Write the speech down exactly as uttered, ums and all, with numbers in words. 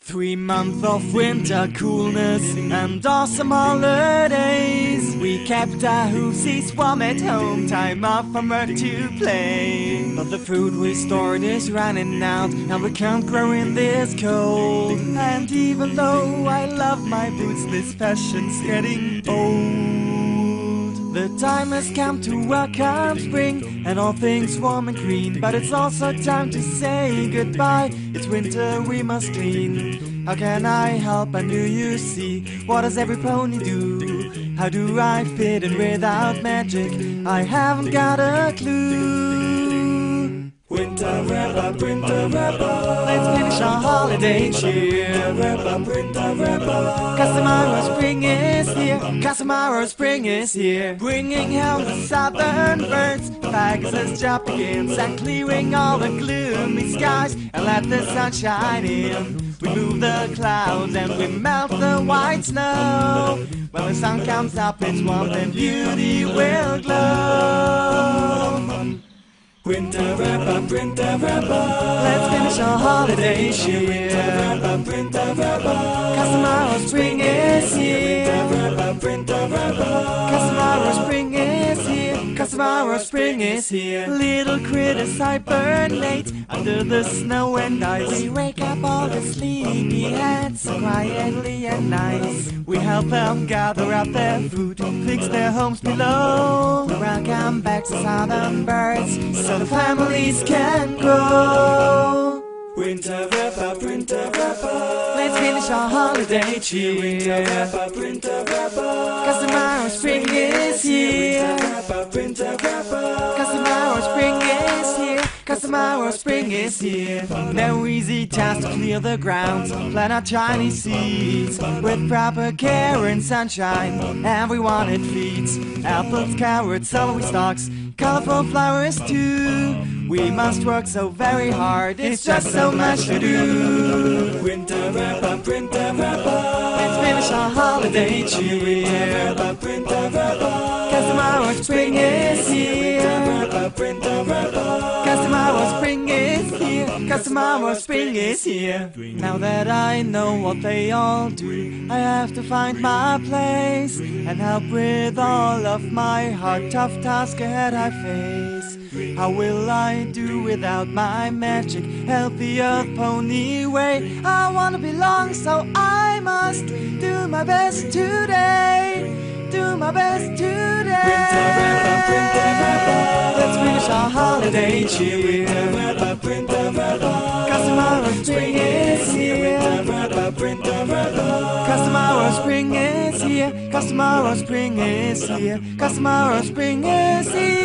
Three months of winter coolness and awesome holidays. We kept our hoosies warm at home, time off from work to play. But the food we stored is running out, and we can't grow in this cold. And even though I love my boots, this fashion's getting old. The time has come to welcome spring and all things warm and green. But it's also time to say goodbye. It's winter, we must clean. How can I help? And do you see? What does every pony do? How do I fit in without magic? I haven't got a clue. Winter wrap up, winter wrap up. Let's finish our holiday cheer. Wrap up, winter wrap up. 'Cause tomorrow spring is here. 'Cause tomorrow spring is here. Bringing home the southern birds. Pegasus job begins and clearing all the gloomy skies. And let the sun shine in. We move the clouds and we melt the white snow. When the sun comes up, it's warm and beauty will glow. Winter wrap up, winter wrap up. Let's finish our holiday cheer. Winter wrap up, winter wrap up. 'Cause tomorrow spring is here. Winter wrap up, winter wrap up. 'Cause tomorrow spring is here. 'Cause tomorrow spring is here. Little critters hibernate under the snow and ice. We wake up all the sleepyheads quietly and nice. We help them gather up their food, fix their homes below. We welcome back to southern birds so the families can grow. Winter wrap up, winter wrap up. Let's finish our holiday cheer. Winter wrap up, winter wrap up. 'Cause tomorrow spring is here. Winter wrap up, winter wrap up. 'Cause tomorrow spring is here. 'Cause tomorrow spring is here. No easy task to clear the grounds, plant our tiny seeds with proper care and sunshine. Everyone it feeds. Apples, carrots, celery stalks, colorful flowers too. We must work so very hard, it's just so much to do. Winter wrap up, winter wrap up. Let's finish our holiday cheer. Winter wrap up, winter wrap up. 'Cause tomorrow spring is here. Winter wrap up, winter wrap up. 'Cause tomorrow spring is here. 'Cause tomorrow spring is here. Now that I know what they all do, I have to find my place and help with all of my hard, tough task ahead I face. How will I do without my magic? Help the earth pony way. I wanna belong, so I must do my best today. Do my best today. Winter wrap up, winter wrap up. Let's finish our holiday cheer. Winter wrap up, winter wrap up. 'Cause tomorrow spring is here. Winter wrap up, winter wrap up. 'Cause tomorrow spring is here. 'Cause tomorrow spring is here. 'Cause tomorrow spring is here.